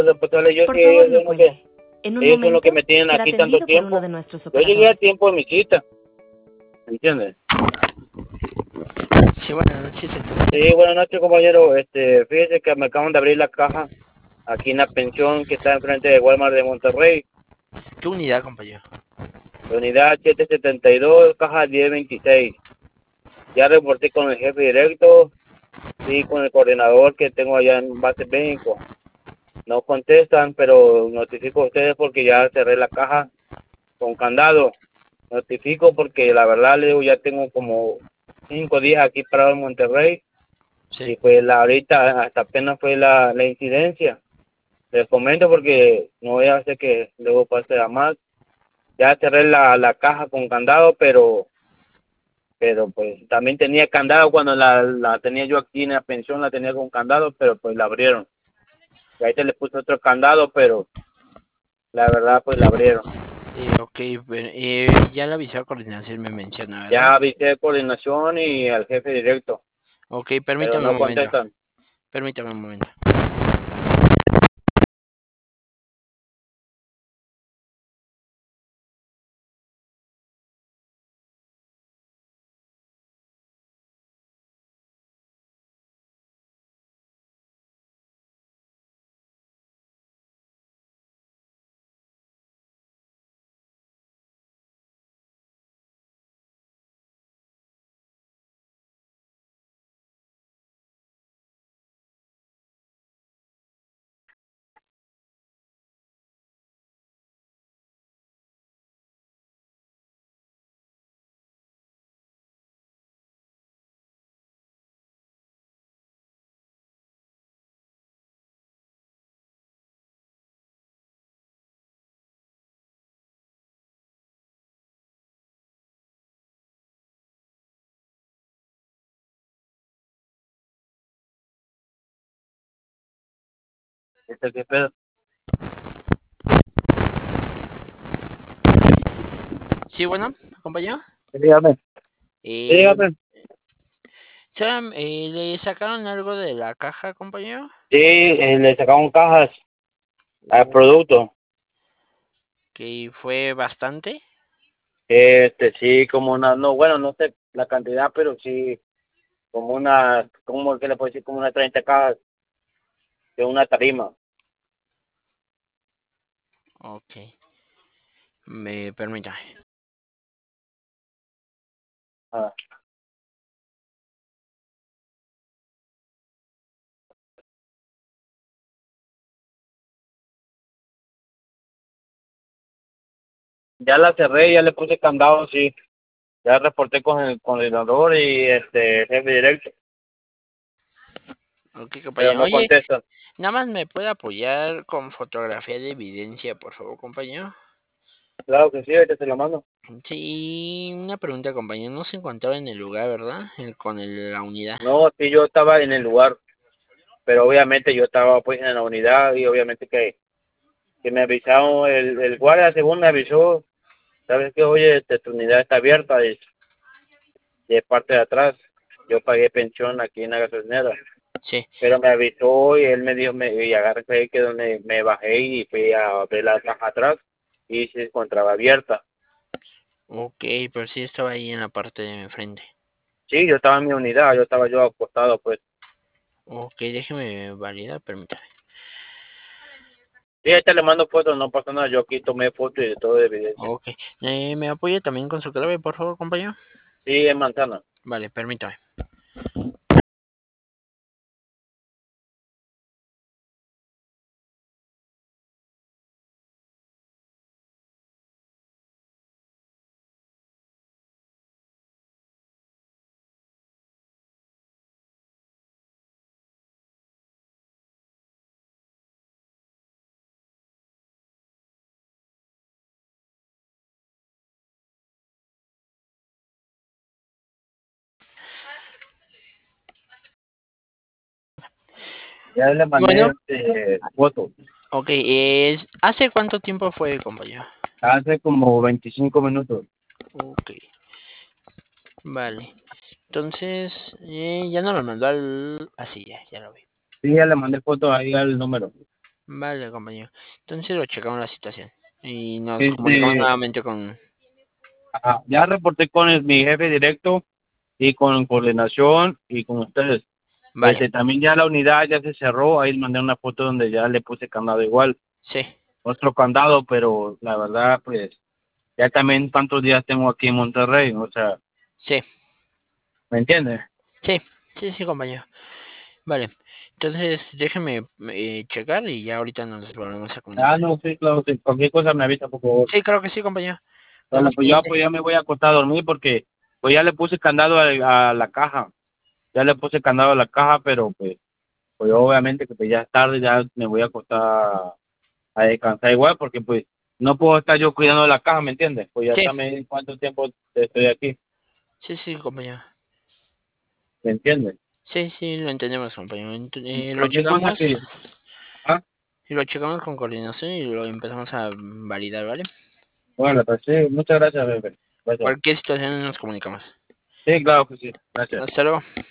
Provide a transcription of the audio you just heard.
Responsable yo Por que favor, ellos no son los que, cuelgue. En un ellos son los que momento me tienen será aquí tanto atendido por uno tiempo. de nuestros Yo llegué a operadores. tiempo de mi cita, ¿entiendes? Sí, buenas noches, Sí, buenas noches, compañero. Fíjese que me acaban de abrir la caja aquí en la pensión que está enfrente de Walmart de Monterrey. ¿Qué unidad, compañero? La unidad 772, caja 1026. Ya reporté con el jefe directo y con el coordinador que tengo allá en base México. No contestan, pero notifico a ustedes porque ya cerré la caja con candado. Notifico porque la verdad, Leo, ya tengo como 5 días aquí parado en Monterrey. Sí. Y pues ahorita hasta apenas fue la incidencia. Les comento porque no voy a hacer que luego pase a más. Ya cerré la caja con candado, pero pues también tenía candado cuando la tenía yo aquí en la pensión, la tenía con candado, pero pues la abrieron. Y ahí se le puso otro candado, pero la verdad pues la abrieron. Ok, ya la avisó a coordinación, me menciona, ¿verdad? Ya avisé de coordinación y al jefe directo. Ok, Pero permítame no un momento. contestan. Permítame un momento. ¿Qué pedo? Sí, bueno, compañero. Dígame. Dígame. ¿Le sacaron algo de la caja, compañero? Sí, le sacaron cajas al producto. ¿Que fue bastante? Sí, como una, no, bueno, no sé la cantidad, pero sí, como una, ¿cómo que le puedo decir? Como unas 30 cajas de una tarima. Ok. Me permita. Ah. Ya la cerré, ya le puse candado, sí. Ya reporté con el coordinador y jefe directo, Ok, pero compañero. no Oye, contestan. nada más me puede apoyar con fotografía de evidencia, por favor, compañero. Claro que sí, ahorita se lo mando. Sí, una pregunta, compañero. No se encontraba en el lugar, ¿verdad? La unidad. No, sí, yo estaba en el lugar, pero obviamente yo estaba pues en la unidad y obviamente que me avisaron, el guardia según me avisó, sabes que oye, tu unidad está abierta y de parte de atrás, yo pagué pensión aquí en la gasolinera, Sí. pero me avisó y él me dijo, y agarré fue ahí que donde me bajé y fui a ver la caja atrás y se encontraba abierta. Ok, pero sí estaba ahí en la parte de enfrente. Sí, yo estaba en mi unidad, yo acostado pues. Ok, déjeme validar, permítame. Sí, ahorita le mando fotos, no pasa nada, yo aquí tomé fotos y de todo de evidencia. Ok, ¿me apoya también con su clave, por favor, compañero? Sí, en Manzana. Vale, permítame. Ya le mandé Bueno. fotos. Ok, ¿hace cuánto tiempo fue, compañero? Hace como 25 minutos. Ok, vale. Entonces, ya no lo mandó al... Ah, sí, ya lo vi. Sí, ya le mandé fotos ahí al número. Vale, compañero. Entonces lo checamos la situación. Y nos comunicamos Este, nuevamente con... ajá, ya reporté con mi jefe directo y con coordinación y con ustedes. Vale, También ya la unidad ya se cerró, ahí mandé una foto donde ya le puse candado igual, sí, otro candado, pero la verdad, pues, ya también cuántos días tengo aquí en Monterrey, o sea, sí, ¿me entiendes? sí, sí, sí, compañero. Vale, entonces déjeme checar y ya ahorita nos volvemos a Ah, comunicar. no, sí, claro, sí, cualquier cosa me avisa, por favor. Sí, claro que sí, compañero. Bueno, Vamos pues yo pendiente. pues ya me voy a acostar a dormir porque pues ya le puse candado a la caja, ya le puse candado a la caja, pero pues obviamente que pues ya es tarde, ya me voy a acostar a descansar igual porque pues no puedo estar yo cuidando la caja, ¿me entiendes? Pues ya Sí, también cuánto tiempo estoy aquí, sí, sí, compañero. ¿me entiendes? Sí, sí, lo entendemos, compañero. Lo Cualquier cosa checamos, que, ah, y lo checamos con coordinación y lo empezamos a validar, ¿vale? bueno, pues sí, muchas gracias, bebé. Gracias. Cualquier situación nos comunicamos. Sí, claro que sí, gracias. Hasta luego.